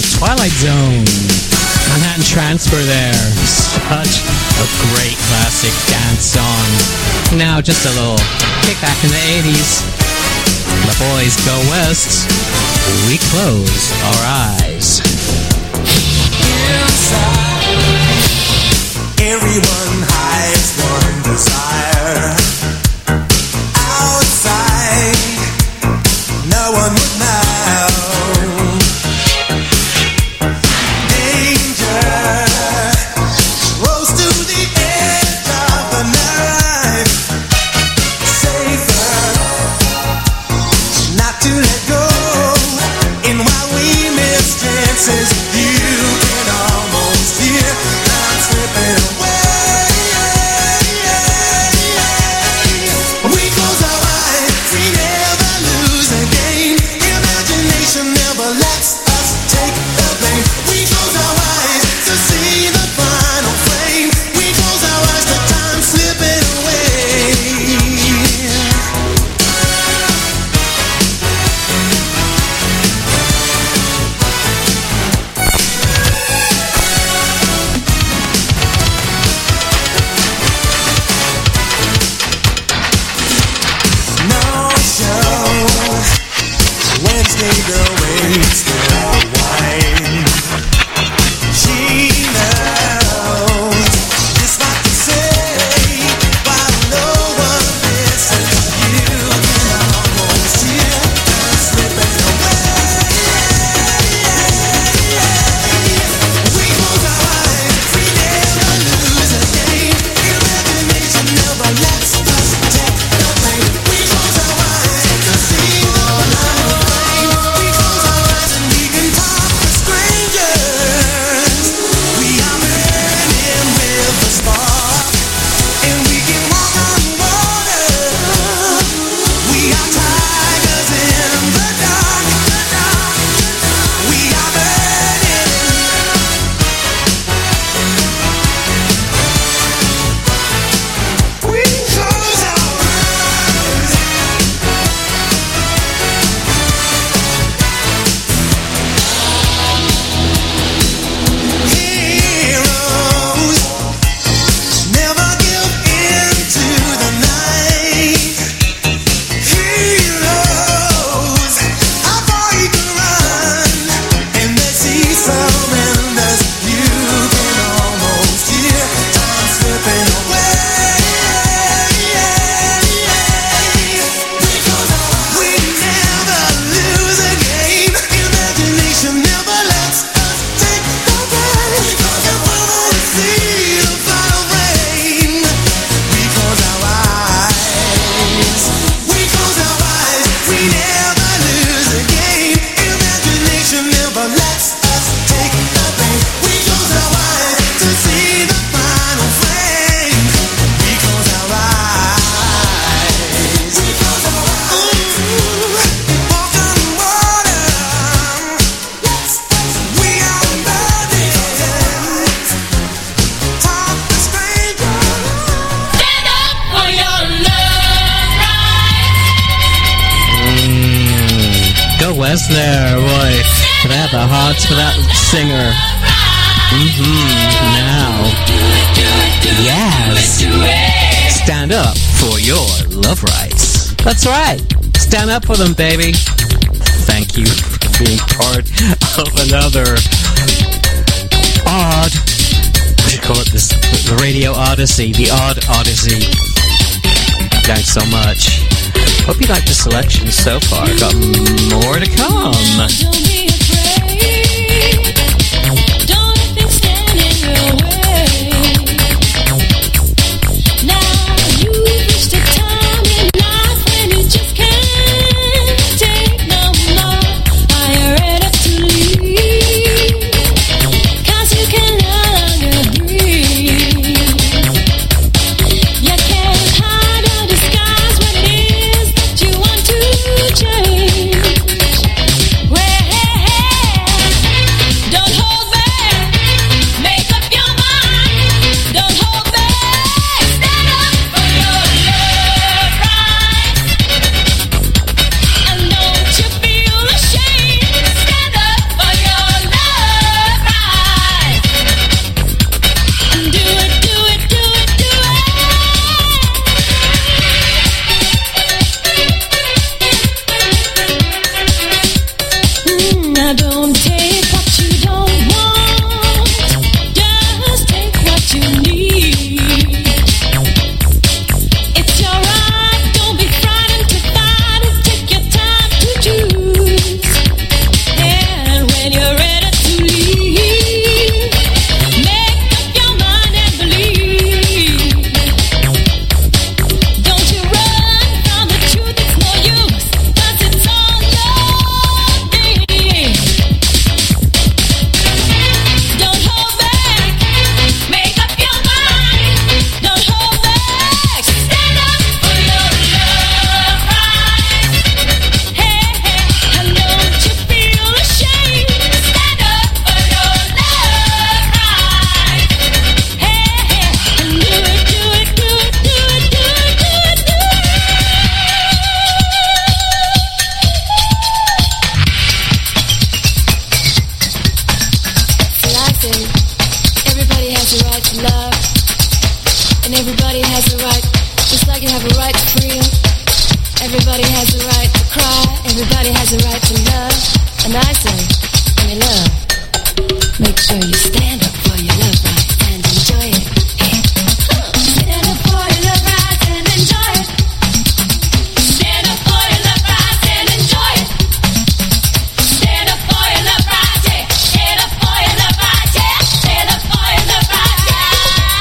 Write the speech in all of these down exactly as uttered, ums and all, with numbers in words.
Twilight Zone. Manhattan Transfer there. Such a great classic dance song. Now just a little kick back in the eighties. The boys go west. We close our eyes. Inside, everyone hides one desire. Outside, no one would know. Danger rolls to the edge of the night. Safer not to let go. And while we miss chances, you can almost hear time slipping away. We close our eyes, we never lose again. Imagination never lets us take the blame. We close our eyes to see the final frame. We close our eyes to time slipping away. No show. Wednesday girl waits for wine. She knows just what to say, while no one listens. You can almost hear her slipping away. We close our eyes, we never lose again. Imagination never lets us take the blame. We close our eyes to see the final frame. We close our eyes and we can talk to strangers. We are burning with a spark, and we can walk on water. We are tigers in the dark. We are burning. We close our eyes. Heroes never give in to the night. Heroes are afraid to run, and they see surrenders. You can almost hear time slipping away. We never lose again. Imagination never lets us take the blame. And we won't see the final frame. We close our eyes. We close our eyes. We never lose again. Imagination never lets us take the blame. We close our eyes to see the final frame. We close our eyes. We close our eyes. Walk on water. We are burning. Talk to strangers. Stand up for your love right. Go west there, boy. For that, the hearts for that singer. Mm-hmm. Now, yes. Stand up for your love rights. That's right. Stand up for them, baby. Thank you for being part of another odd, what do you call it, this, the radio odyssey, the odd odyssey. Thanks so much. Hope you liked the selection so far. Got more to come. Don't be afraid. Don't let things stand in your way. Now you've reached a time in life when you just can't take no more. Are you ready to leave? 'Cause you can no longer breathe. You can't hide or disguise what it is that you want to change. Well, has a right to love, and I say, give me love. Make sure you stand up for your love rights and enjoy it. Hey. Stand up for your love rights and enjoy it. Stand up for your love rights and enjoy it. Stand up for your love rights, yeah. Stand up for your love rights, yeah. Stand up for your love rights, yeah.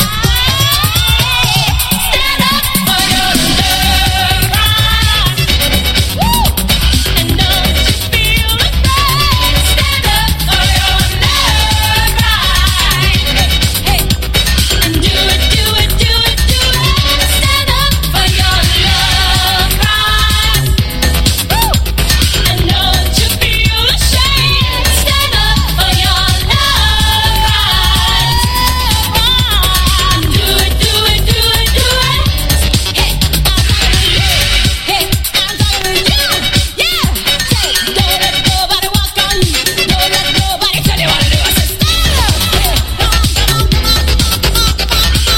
Stand up for your love rights. Woo! And don't you feel afraid? Stand up for your love rights. Hey, and do it, do it, do it, do it. Stand up for your love rights. Woo! And don't you feel ashamed? Stand up for your love rights. And do it, do it, do it, do it. Hey, I'm talking to you. Hey, I'm talking to you. Yeah. Say, don't let nobody walk on you. Don't let nobody tell you what to do. I said, stand up. Hey, come on, come on, come on, come on, come on, come on, come on, come on, come on, come on, come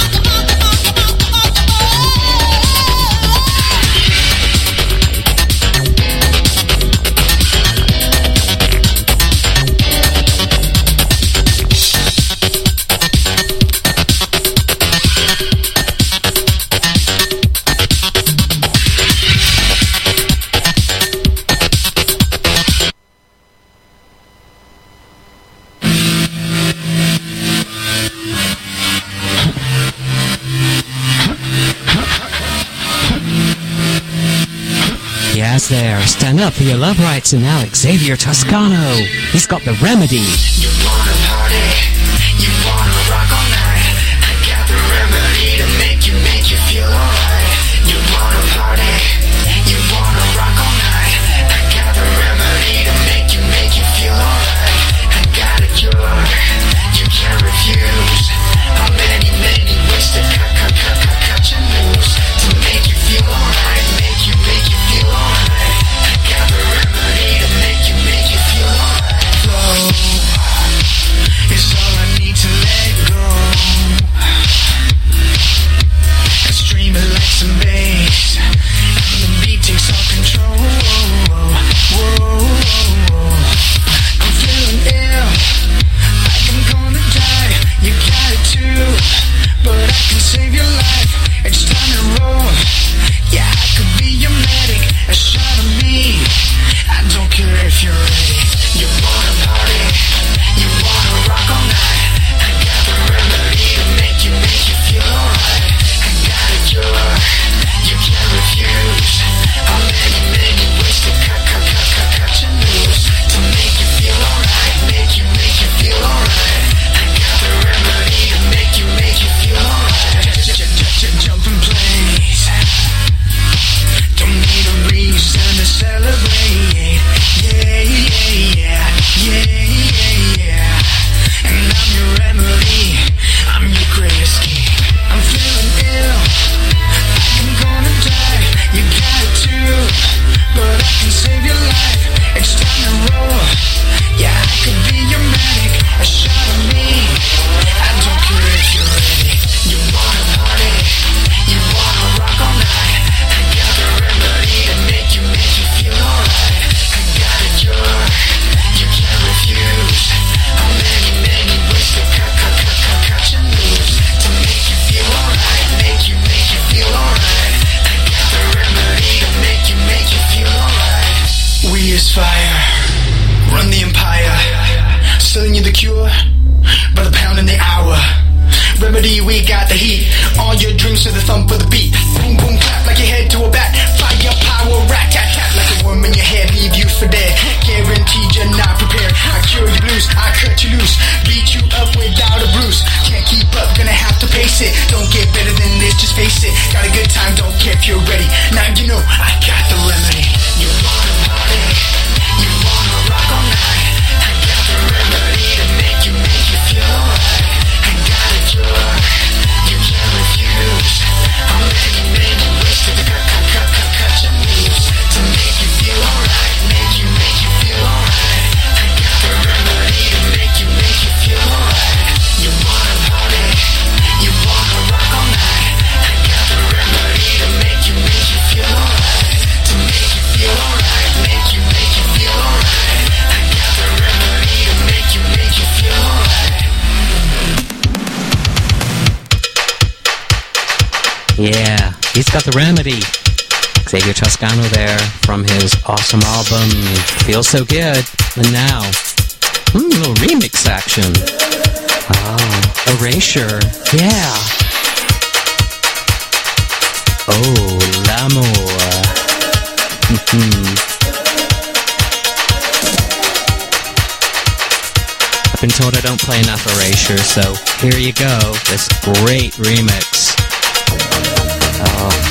Yes, there. Stand up for your love rights. And now Xavier Toscano. He's got the remedy. You wanna party, you wanna rock all night. I got the remedy to make you, make you feel alright. You wanna party, you wanna rock all night. I got the remedy to make you, make you feel alright. I got a cure, you can't refuse. How many, many ways to cut, cut, cut, cut, cut you loose. To make you feel alright, make you, make you feel alright. I got the remedy to make you, make you feel alright. Flow is all I need to let go. And stream it like some bass, and the beat takes all control. Whoa, I'm feeling ill, like I'm gonna die. You got it too, but I can save your life. It's time to roll. Yeah, I could be your medic, a shot of me. I don't care if you're ready. You wanna party, you wanna rock all night. I got the remedy to make you, make you feel alright. I got a cure, you can't refuse. How many, many ways to cut, cut, cut, cut, cut you loose. To make you feel alright, make you, make you feel alright. I got the remedy to make you, make you feel alright. J- j- j- j- Jump in place. Don't need a reason to celebrate. Yeah, yeah, yeah, yeah, yeah, yeah. And I'm your remedy, I'm your great escape. I'm feeling ill, like I'm gonna die. You got it too, but I can save your life. It's time to roll. Yeah, I could be your medic, a shot of me. I don't care if you're ready. You wanna party, you wanna rock all night. I got the remedy to make you, make you feel alright. I got a cure, you can't refuse. How many, many ways to cut, cut, cut, cut, cut you loose. To make you feel alright, make you, make you feel alright. I got the remedy to make you, make you feel alright. We is fire, run the empire. Selling you the cure, by the pound in the hour. Remedy, we got the heat. All your dreams to the thump of the beat. Boom, boom, clap like your head to a bat. Fire, power, rat, tat, tat. Like a worm in your head, leave you for dead. Guaranteed you're not prepared. I cure your blues, I cut you loose. Beat you up without a bruise. Can't keep up, gonna have to pace it. Don't get better than this, just face it. Got a good time, don't care if you're ready. Now you know I got the remedy. You wanna party, you wanna rock all night. I got the remedy to make you, make you feel alright. I got a cure, you can't refuse. How many, Yeah, he's got the remedy. Xavier Toscano there from his awesome album Feels So Good. And now, hmm, a little remix action. Oh, Erasure. Yeah. Oh, l'amour. I've been told I don't play enough Erasure, so here you go. This great remix. Oh.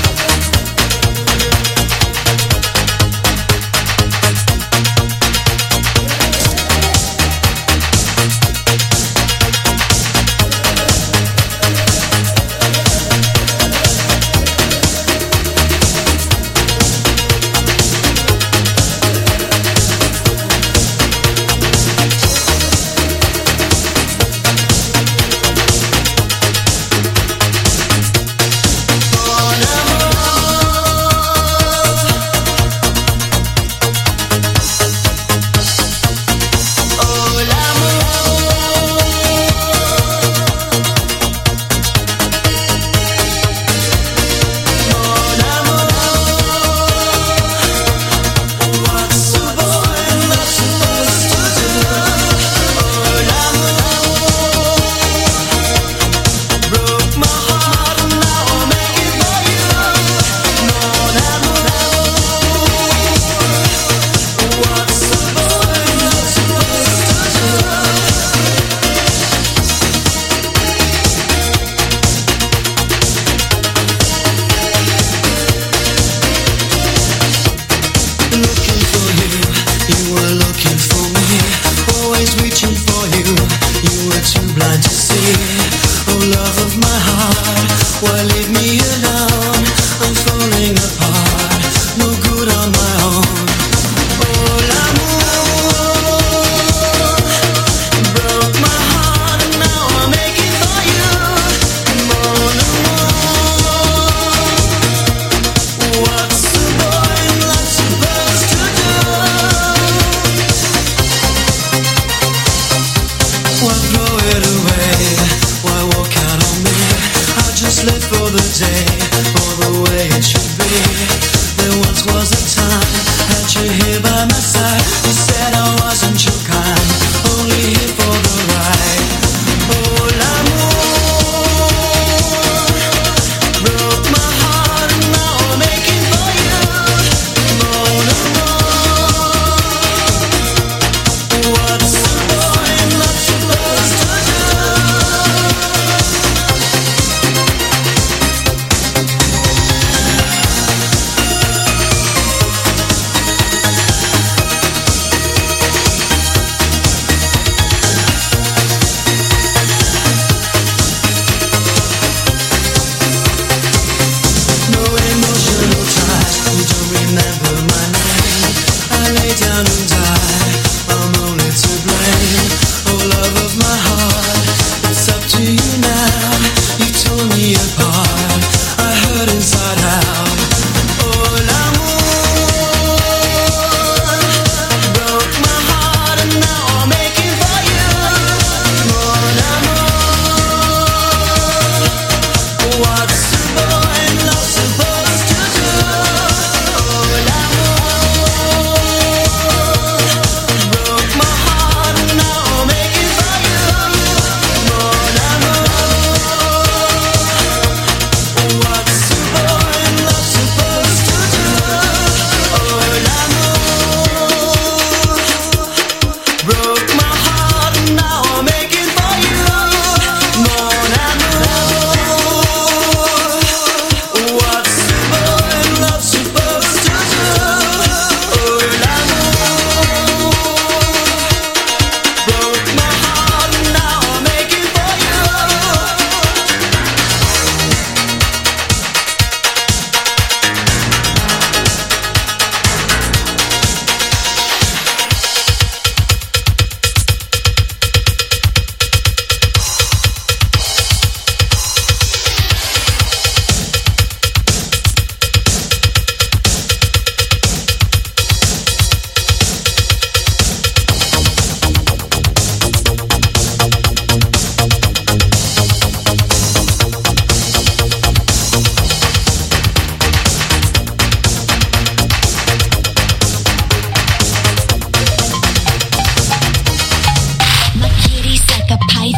Broke my heart and now I'm making for you.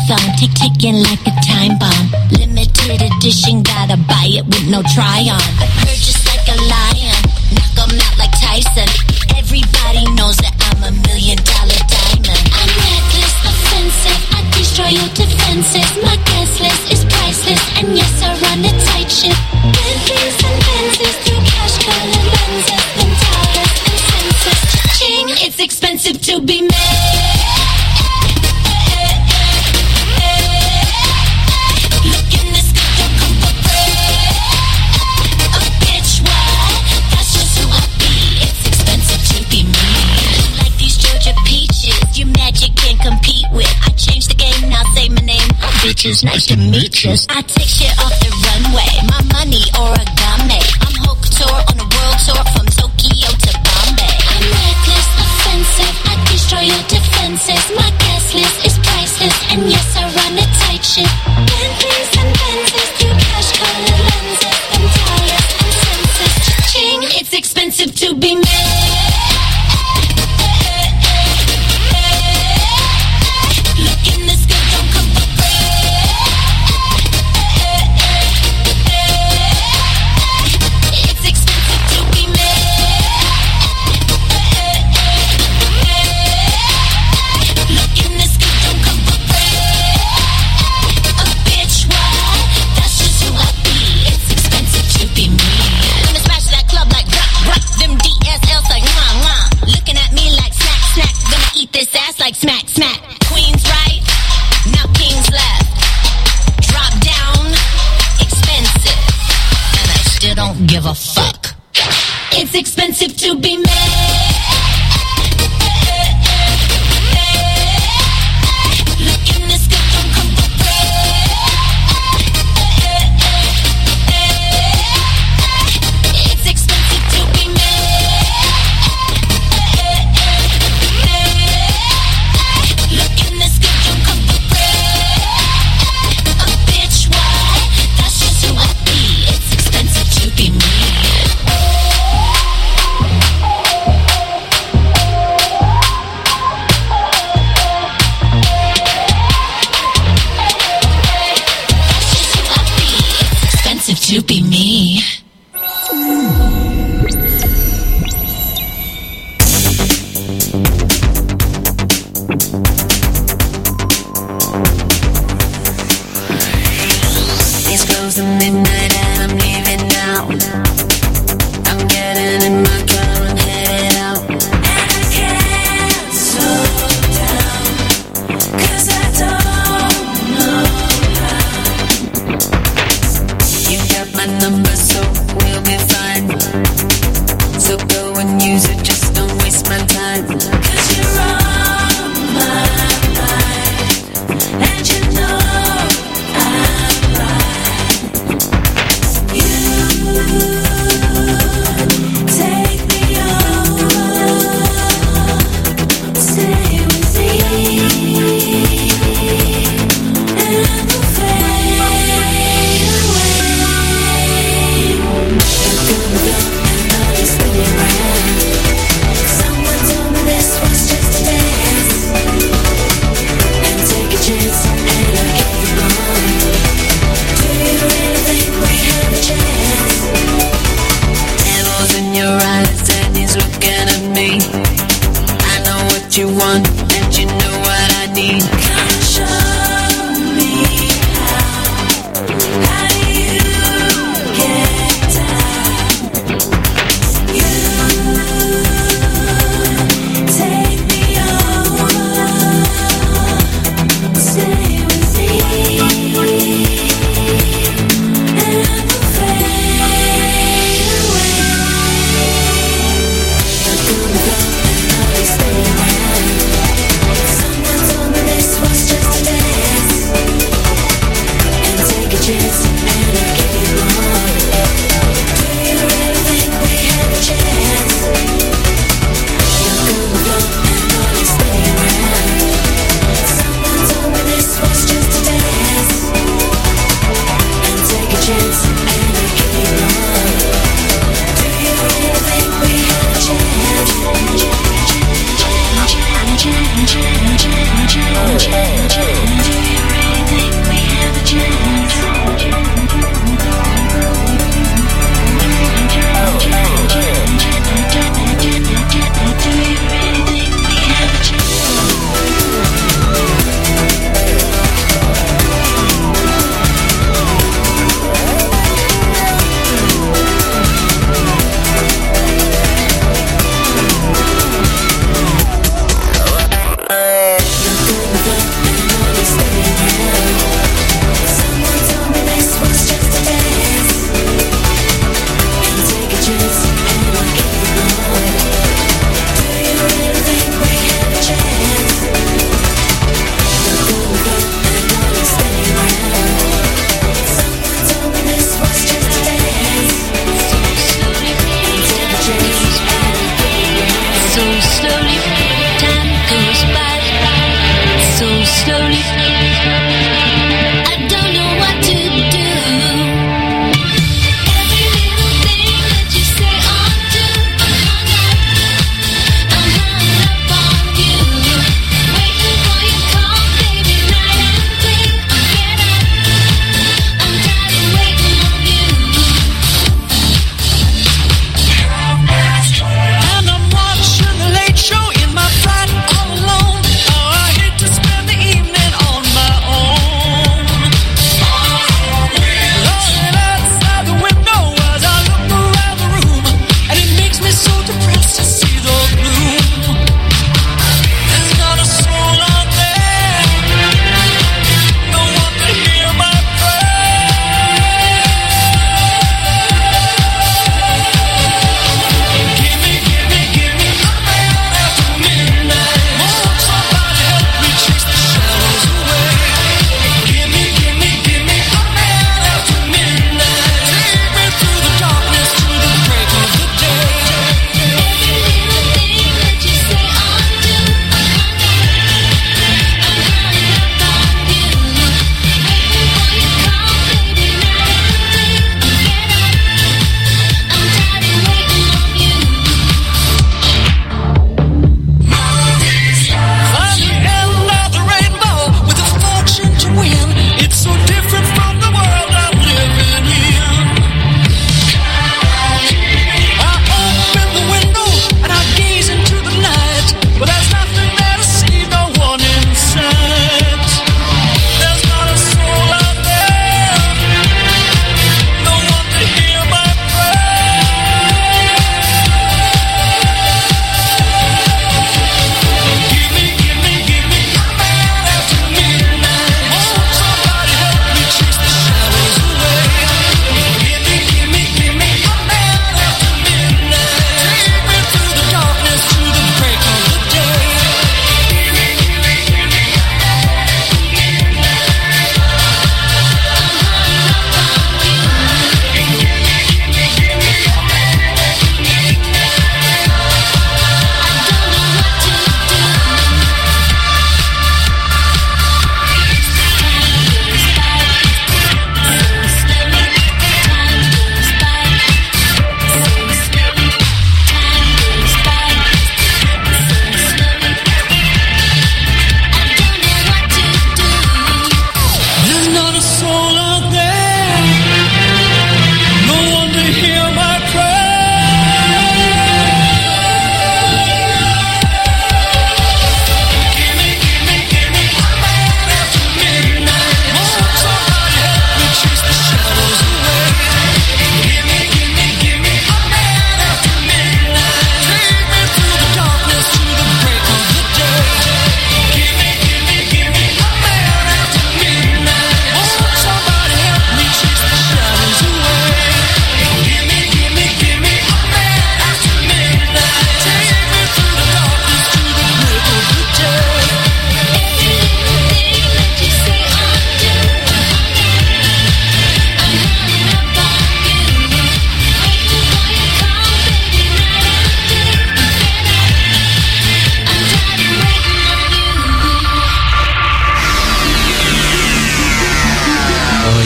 song, tick ticking like a time bomb. Limited edition, gotta buy it with no try on. I purchase like a lion, knock 'em out like Tyson. Everybody knows that I'm a million dollar diamond. I'm reckless, offensive, I destroy your defenses. My guest list is priceless, and yes, I run a tight ship. Bentleys and Benzes through cash color lenses, then dollars and senses. Ching, it's expensive to be made. Look in this good, don't come for free. A bitch, what? That's just who I be. It's expensive to be me. Like these Georgia peaches, your magic can't compete with. I changed the game, now say my name. Bitches, nice to meet you. I take shit off the runway, my money origami. I'm Hulk tour on a world tour from Tokyo to Bombay. I'm reckless, offensive, I destroy your defenses. My guest list is priceless, and yes, I run a tight ship. Bentleys and Benzes through cash color lenses, and dollars and senses. Ching, it's expensive to be made. Look in this good, don't come for free. It's expensive to be made. Look in this good, don't come for free. A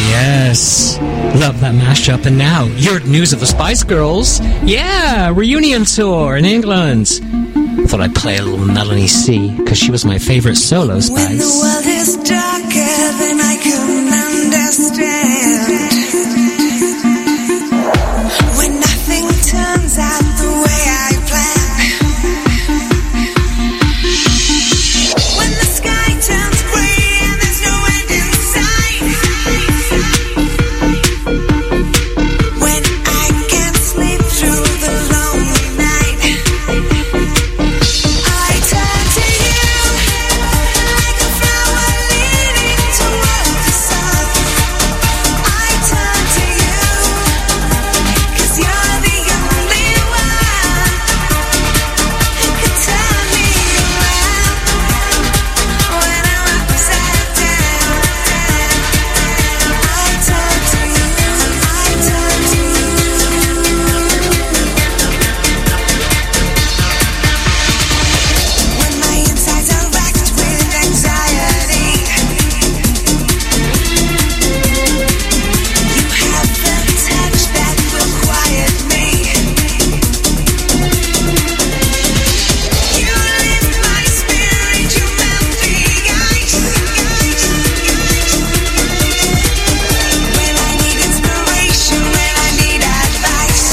yes. Love that mashup. And now, your news of the Spice Girls. Yeah, reunion tour in England. Thought I'd play a little Melanie C, because she was my favorite solo Spice. When the world is darker than I can understand, when nothing turns out the way I planned, when the sky turns gray and there's no end in sight, when I can't sleep through the lonely night, I turn to you like a flower leading toward the sun. I turn to you 'cause you're the only one who can turn me around when I'm upside down. I turn to you, I turn to you. When my insides are racked with anxiety, you have the touch that will quiet me. You lift my spirit, you melt the ice. When I need inspiration, when I need advice,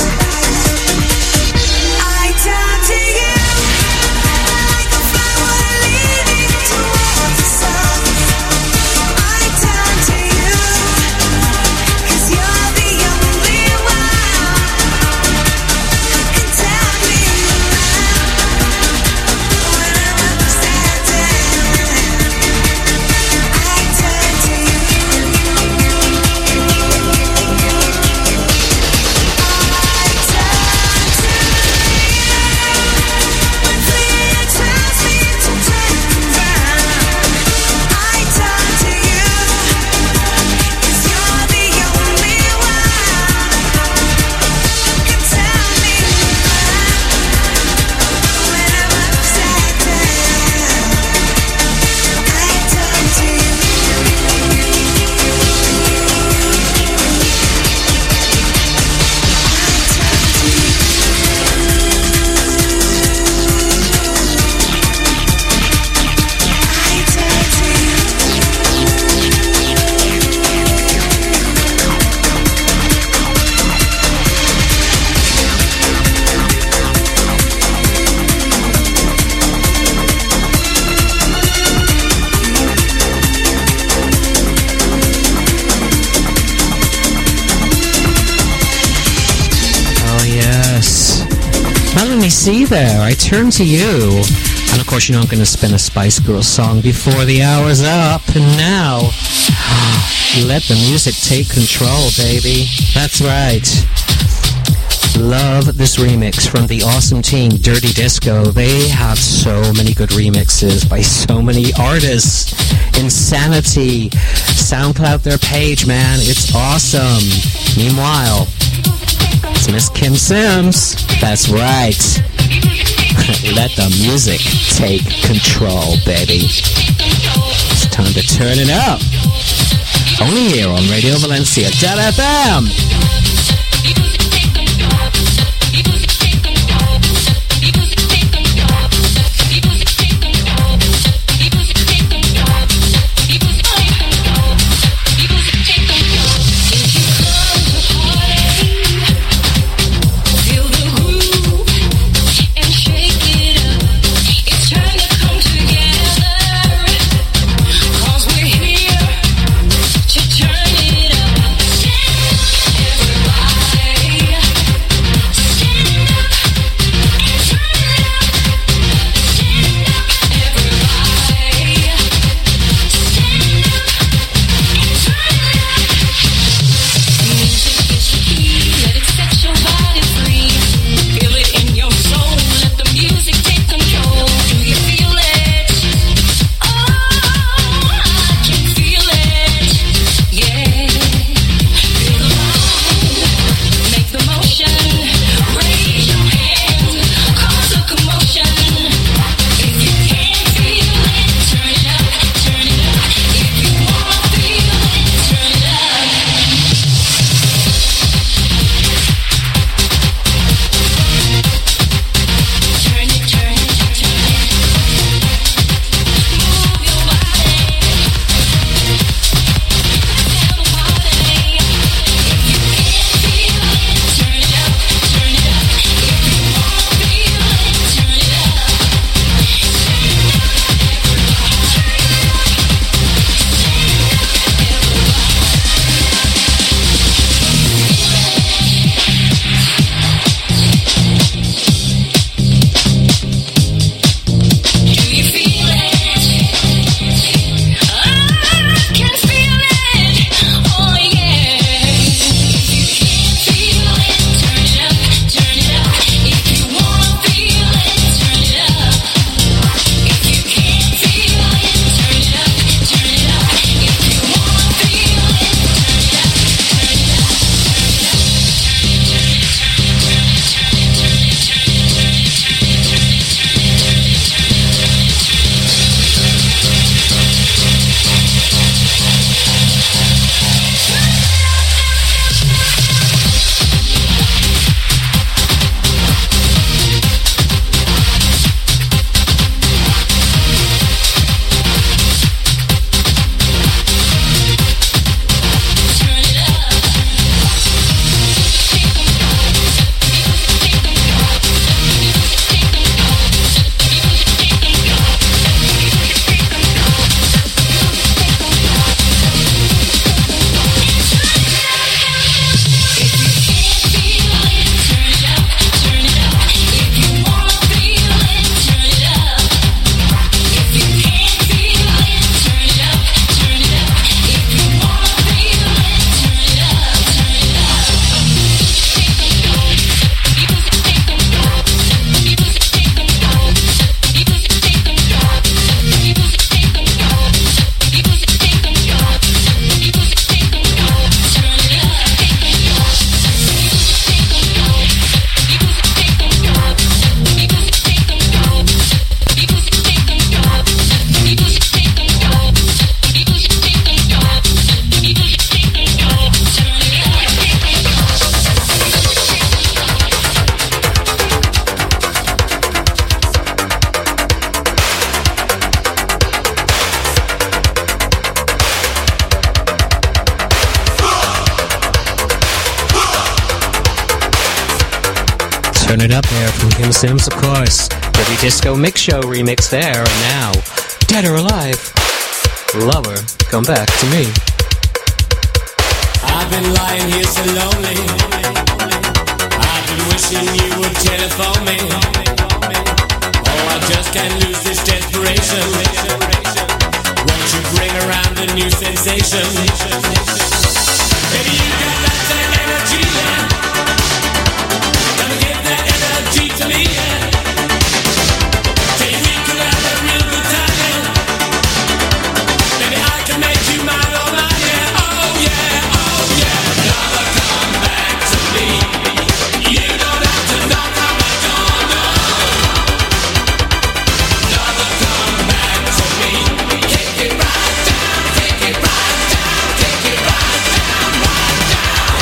I turn to you like a flower leading toward the sun. I turn to you 'cause you're the only one who can turn me around when I'm upside down. I turn to you. When fear turns me to turn around, I turn to you 'cause you're the only one who can turn me around when I'm upside down. I turn to you. Oh, yes. Melanie C there. I turn to you. And of course, you know I'm going to spin a Spice Girls song before the hour's up. And now, let the music take control, baby. That's right. Love this remix from the awesome team, Dirty Disco. They have so many good remixes by so many artists. Insanity. SoundCloud their page, man. It's awesome. Meanwhile, it's Miss Kim Sims. That's right. Let the music take control, baby. It's time to turn it up. Only here on Radio Valencia dot F M. Feel the groove and shake it up. It's time to come together, 'cause we're here to turn it up. Turn it up there from Kim Sims, of course. Dirty Disco Mix Show remix there, and now, Dead or Alive, Lover, Come Back to Me. I've been lying here so lonely. I've been wishing you would telephone me. Oh, I just can't lose this desperation. Won't you bring around a new sensation? Baby, you got that same energy, yeah. Gonna give that energy to me, yeah. Say we could have a real good time, yeah. Baby, I can make you mine all night, yeah. Oh yeah, oh yeah. Lover, come back to me. You don't have to knock on my door, no. Lover, come back to me. Kick it right down, kick it right down, kick it right down, right down.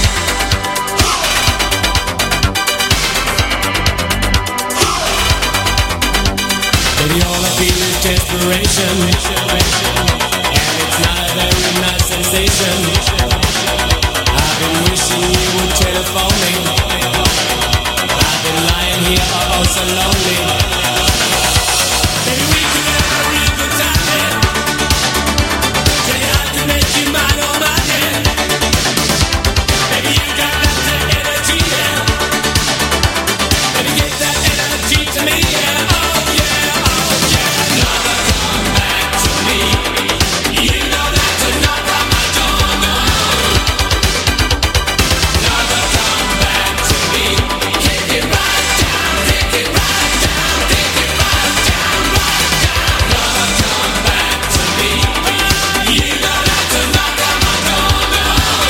Baby, all I feel is desperation, and it's not a very nice sensation. I've been wishing you would telephone me. I've been lying here oh so lonely. Baby, we could have a real good time, yeah. Tell you I can make you mine all night, yeah. Baby, you got that energy, yeah. Baby, give that energy to me, yeah. Oh yeah, oh yeah. Lover, come back to me. You don't have to knock on my door, no. Lover, come back to me. Kick it right down, kick it right down, kick it right down, right down. Lover, come back to me. You don't have to knock on my door, no.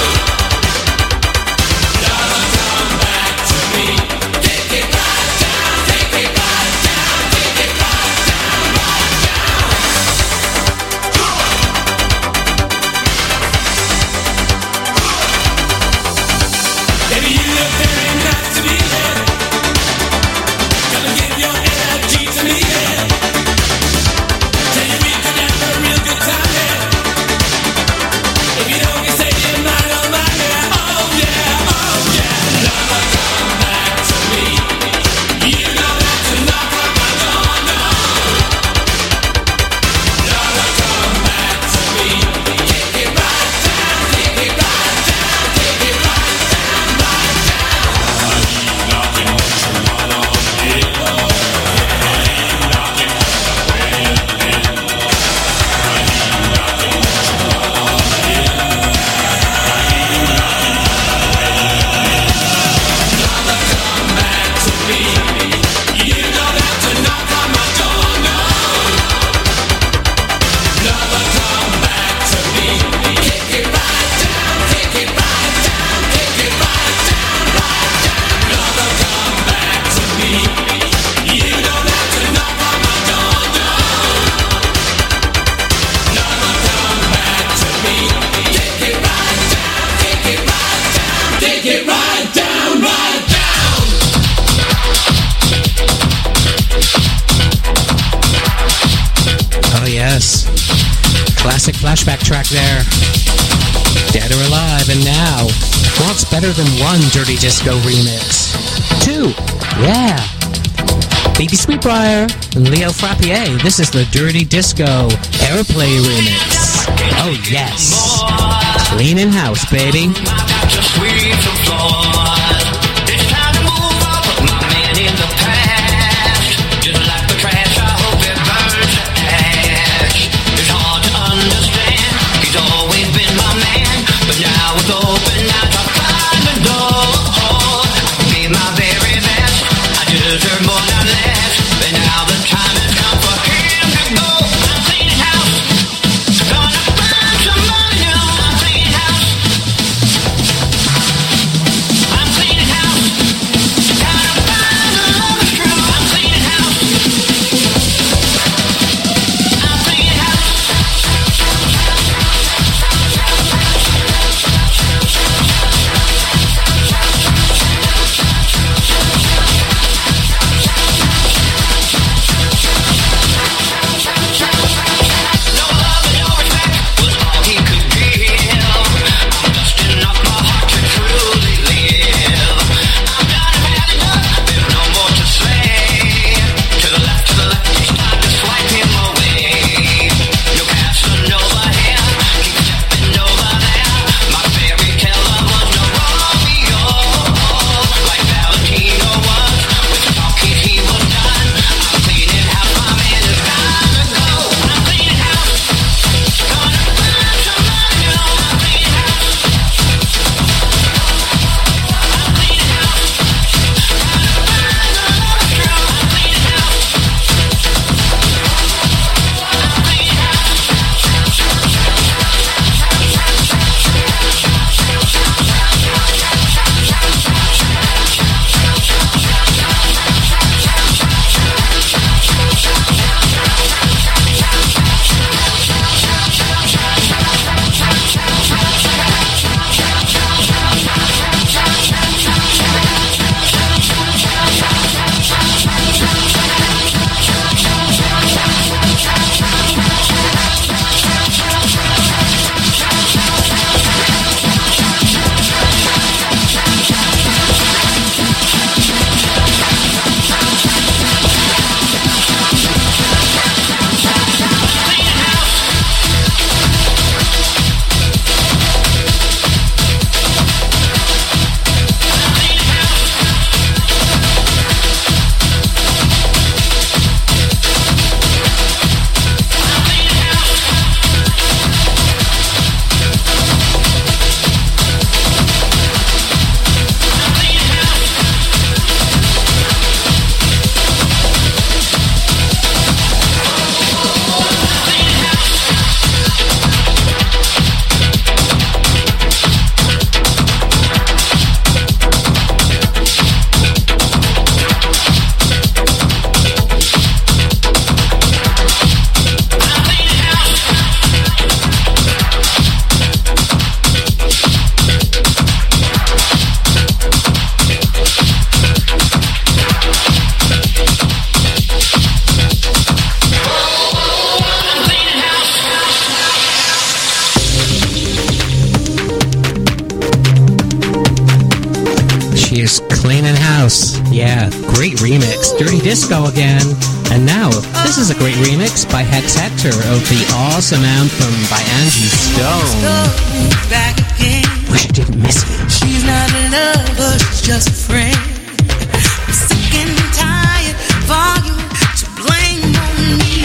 Lover, come back to me. Kick it right down, kick it right down, kick it right down, right down. Baby, you look very nice to me, yeah. Come and give your energy to me, yeah. Tell you we could have a real good time, yeah. If you don't, you say you're mine, oh mine, yeah. Oh yeah, oh yeah. Lover, come back to me. You don't have to knock on my door, no. Lover, come back to me. Kick it right down, kick it right down, kick it right down, right down. You don't have to knock on my door, no. Lover, come back to me. Kick it right down, kick it right down, kick it right down, right down. Lover, come back to me. You don't have to knock on my door, no. Lover, come back to me. Kick it right down, kick it right down, kick it right down, right down. Oh yes, classic flashback track there. Dead or Alive, and now, what's better than one Dirty Disco remix? Two, yeah. Baby Sweetbriar and Leo Frappier. This is the Dirty Disco Airplay remix. Oh yes, cleaning house, baby. Here's Cleaning House. Yeah, great remix. Dirty Disco again. And now, this is a great remix by Hex Hector of the awesome anthem by Angie Stone. Back again. Wish I didn't miss you. She's not a lover, she's just a friend. I'm sick and tired for you to blame on me.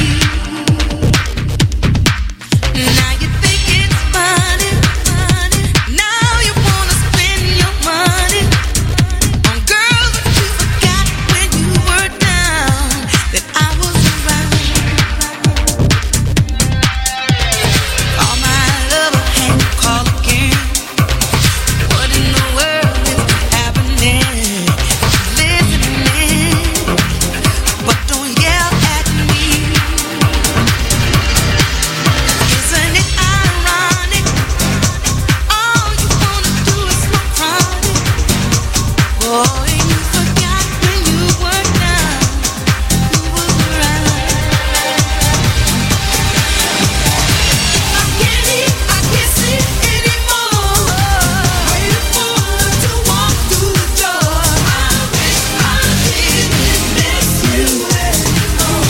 Now you think it's funny, funny. Now you wanna spend your money on girls that you forgot when you were down, that I was around. Call my lover and call again. What in the world is happening? Listening, but don't yell at me. Isn't it ironic? All you wanna do is smoke chronic. Boy, you forgot when you were down, who was around. I can't eat, I can't see anymore. Waiting for her to walk through the door. I wish I didn't miss you anymore.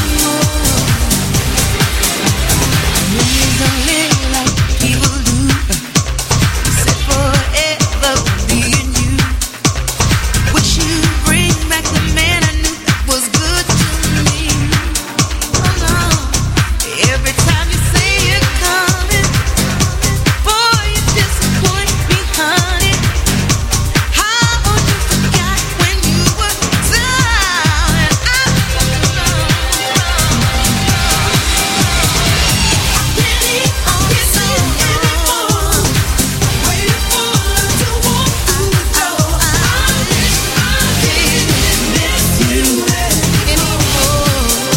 Please don't live like people do. Said forever being you. Wish you'd bring back the man I knew that was good to me. Oh no, every time you say you're coming, boy, you disappoint me, honey. How you forgot when you were down and I was alone. I can't eat, I can't see anymore. Waiting for her to walk through the door. I wish I didn't miss you anymore.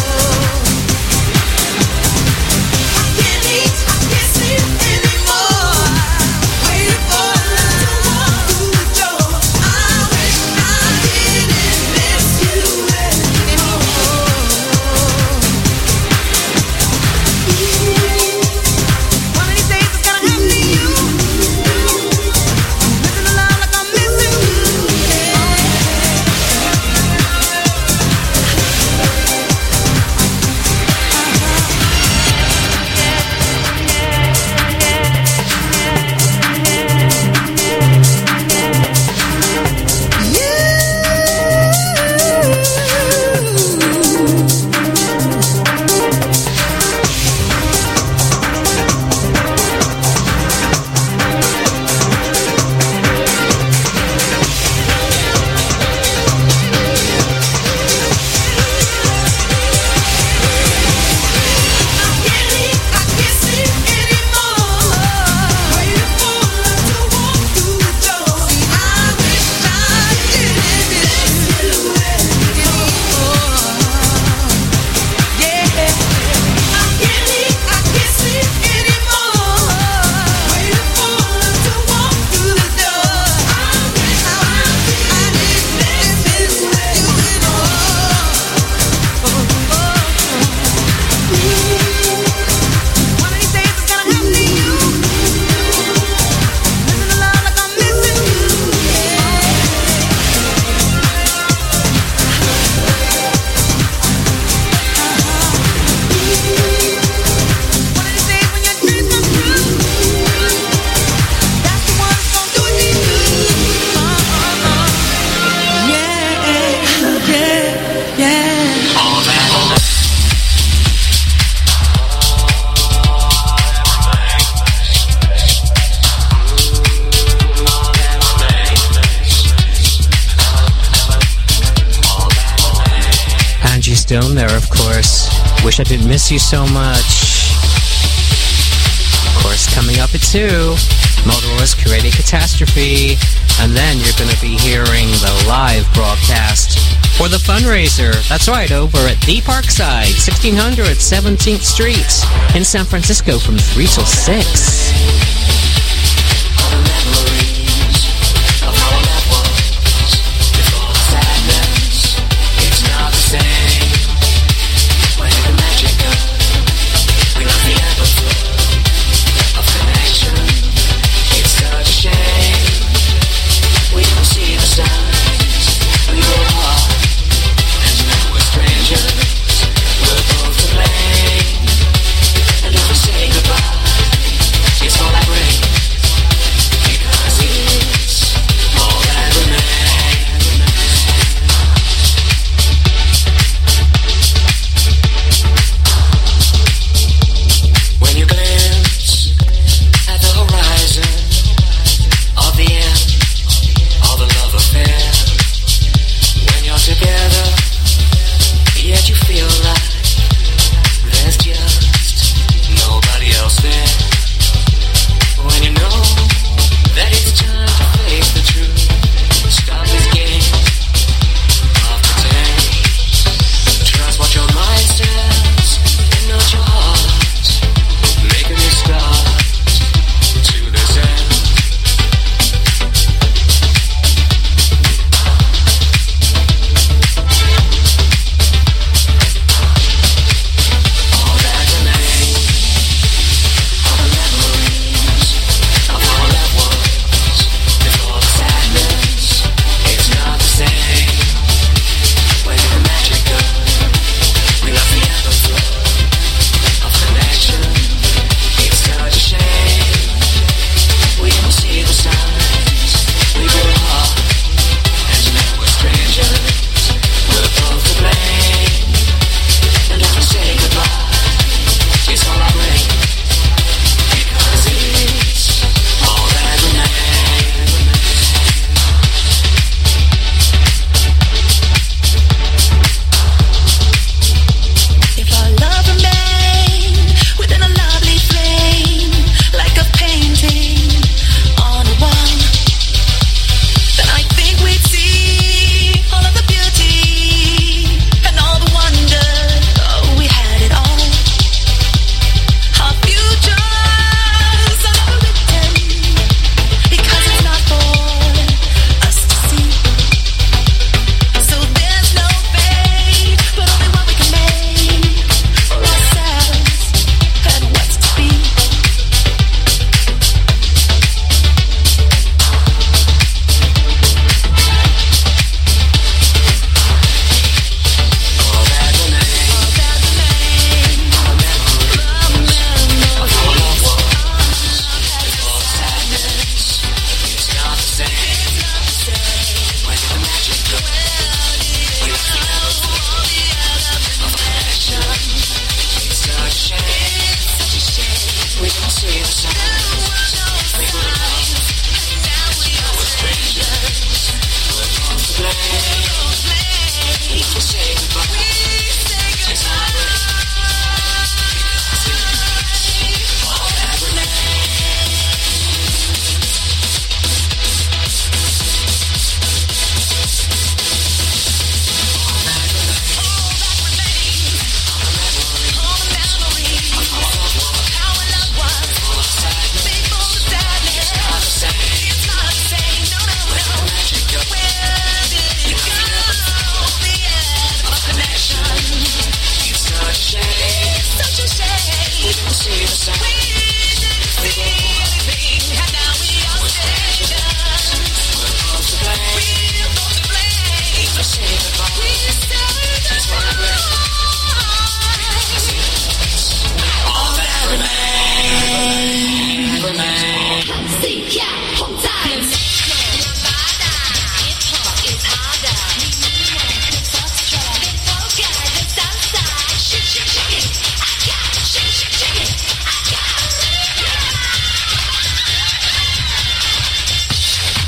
I can't eat, I can't see anymore. Waiting for her to walk through the door. I wish I didn't miss you anymore. One of these days it's gonna happen to you. Missing the love like I'm missing you. Angie Stone there, of course. Wish I didn't miss you so much. Of course, coming up at two, Motorola's Curated Catastrophe. And then you're going to be hearing the live broadcast for the fundraiser. That's right, over at the Parkside, sixteen hundred seventeenth Street in San Francisco from three till six. It's such a shame we don't see the sun.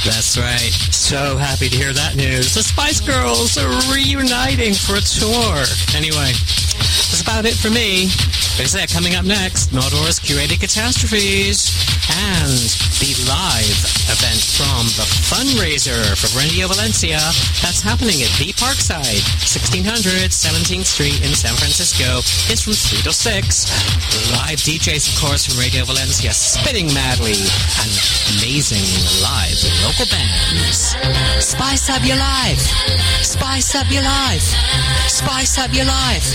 That's right. So happy to hear that news. The Spice Girls are reuniting for a tour. Anyway, that's about it for me. Like I said, coming up next, Meldor's Curated Catastrophes and the live event from the fundraiser for Radio Valencia. That's happening at the Parkside, sixteen hundred seventeenth Street in San Francisco. It's from three to six. Live D Js, of course, from Radio Valencia, spinning madly, and amazing live local bands. Spice up your life. Spice up your life. Spice up your life.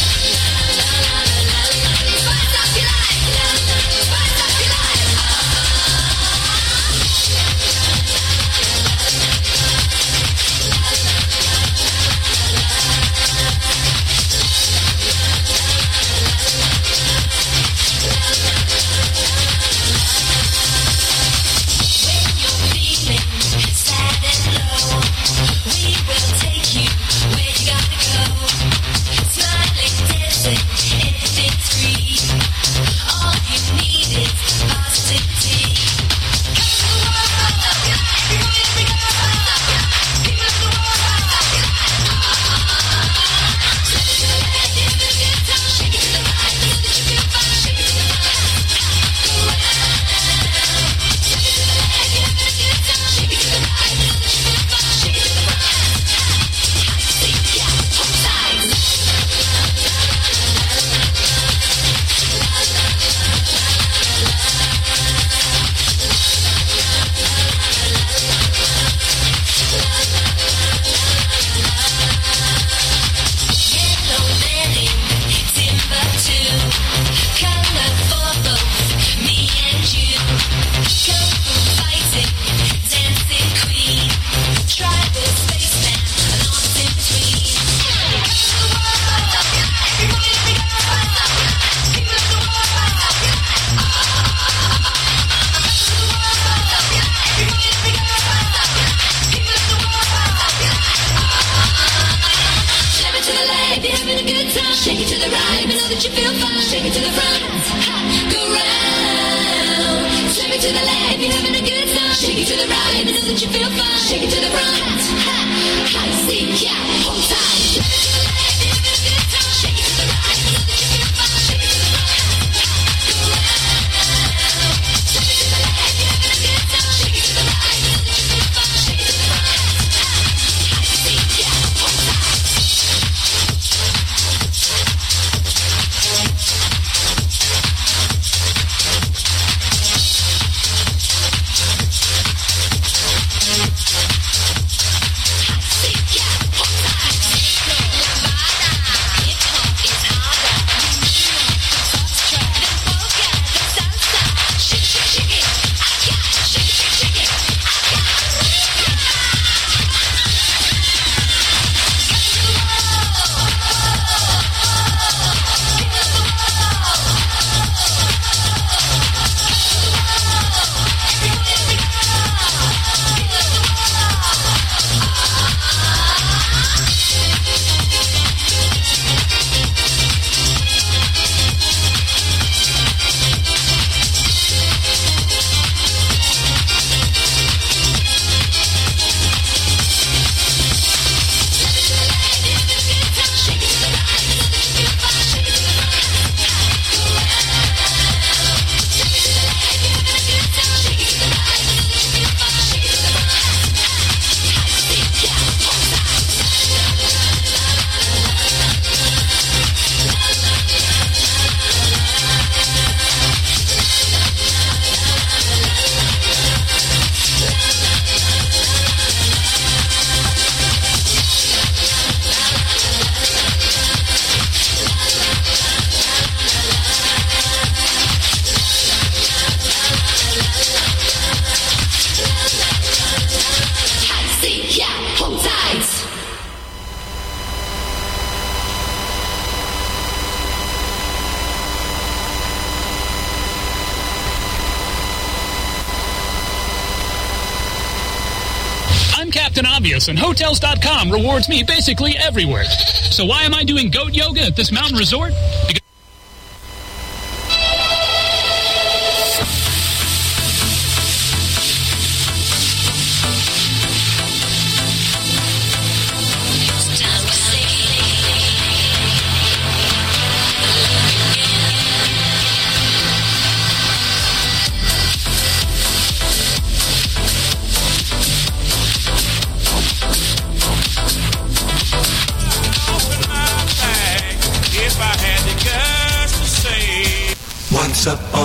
Captain Obvious, and Hotels dot com rewards me basically everywhere. So why am I doing goat yoga at this mountain resort? Because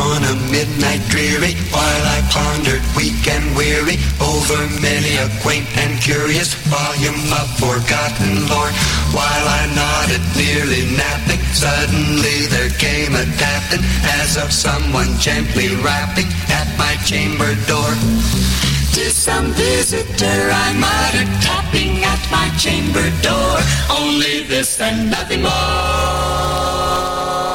on a midnight dreary, while I pondered weak and weary over many a quaint and curious volume of forgotten lore. While I nodded, nearly napping, suddenly there came a tapping, as of someone gently rapping at my chamber door. "'Tis some visitor," I muttered, tapping at my chamber door. "Only this and nothing more."